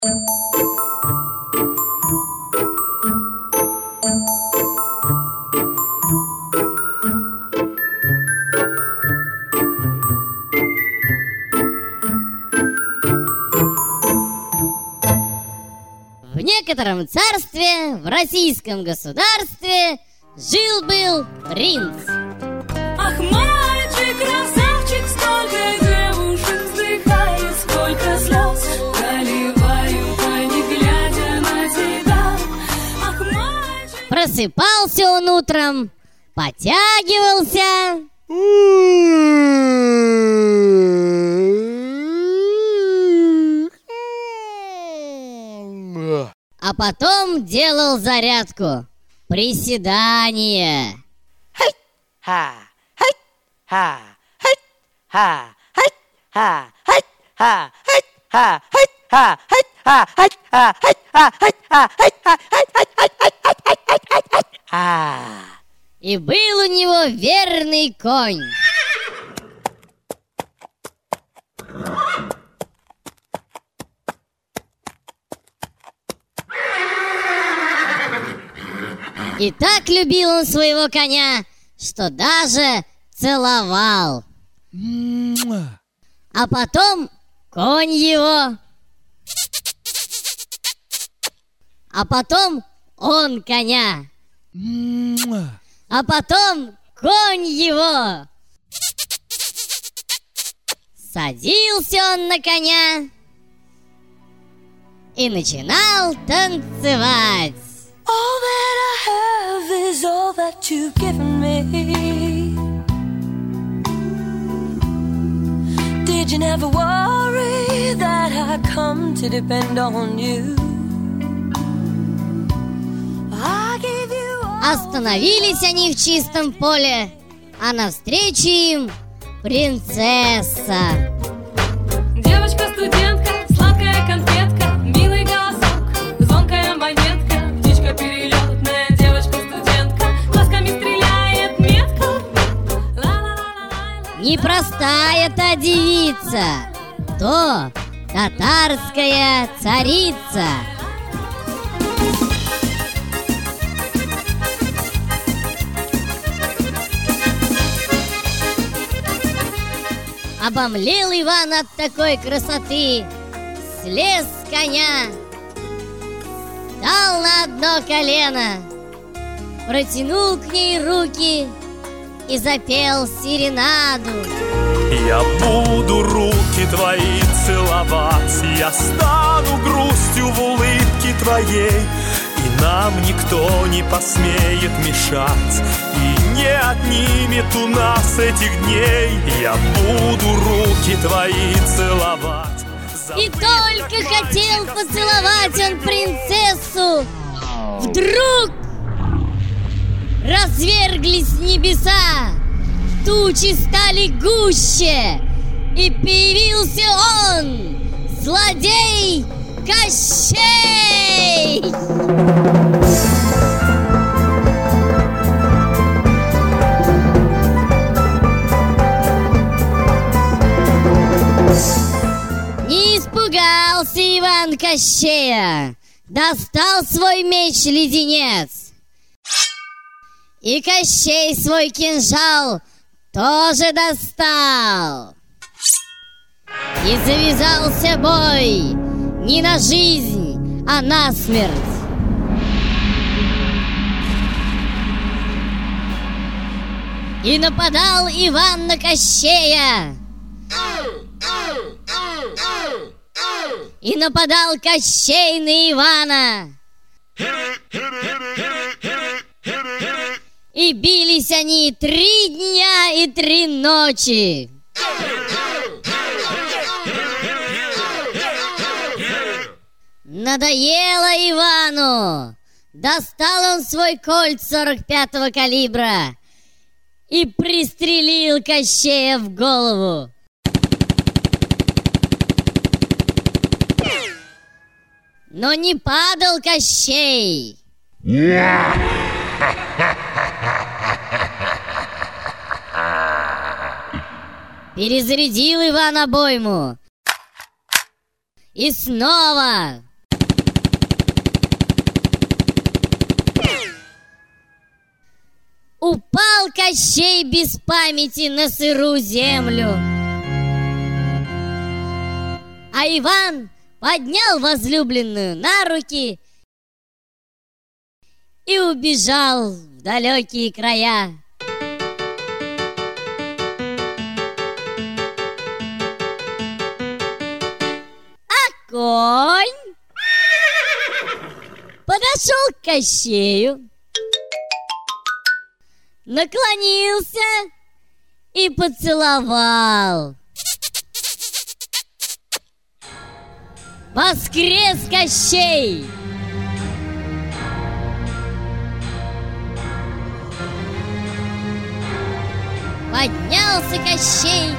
В некотором царстве, в российском государстве, жил-был принц. Ах, мальчик, красавчик, сколько девушек вздыхает, сколько слез проливают они, глядя на тебя. Ах, мальчик... Просыпался он утром, потягивался, а потом делал зарядку, приседания. И был у него верный конь. И так любил он своего коня, что даже целовал. А потом конь его. А потом он коня. А потом конь его. Садился он на коня и начинал танцевать. All that I have is all that you've given me. Did you never worry that I come to depend on you? I give you all... Остановились они в чистом поле, а навстречу им принцесса. Девочка-студентка, сладкая конфетка, милый голосок, звонкая монетка, птичка перелетная, девочка-студентка, глазками стреляет метко. Непростая та девица, то татарская царица. Обомлел Иван от такой красоты, слез с коня, встал на одно колено, протянул к ней руки и запел серенаду. Я буду руки твои целовать, я стану грустью в улыбке твоей, и нам никто не посмеет мешать, и не отнимет у нас этих дней. Я буду руки твои целовать. И только хотел поцеловать он принцессу, вдруг разверглись небеса, тучи стали гуще, и появился он, злодей Кощей! Не испугался Иван Кощея, достал свой меч-леденец. И Кощей свой кинжал тоже достал. И завязался бой не на жизнь, а на смерть. И нападал Иван на Кощея. И нападал Кощей на Ивана. И бились они 3 дня и 3 ночи. Надоело Ивану. Достал он свой кольт 45-го калибра и пристрелил Кощея в голову. Но не падал Кощей. Перезарядил Иван обойму. И снова Упал Кощей без памяти на сырую землю. А Иван поднял возлюбленную на руки и убежал в далекие края. А конь подошел к Кощею, наклонился и поцеловал. Воскрес Кощей! Поднялся Кощей,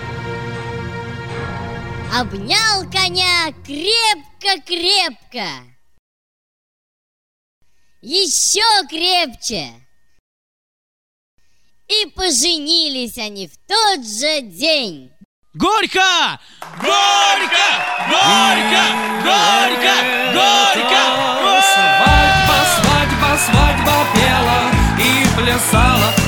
обнял коня крепко-крепко, еще крепче. И поженились они в тот же день. Горько! Горько! Горько! Горько! Горько! Свадьба, свадьба, свадьба пела и плясала.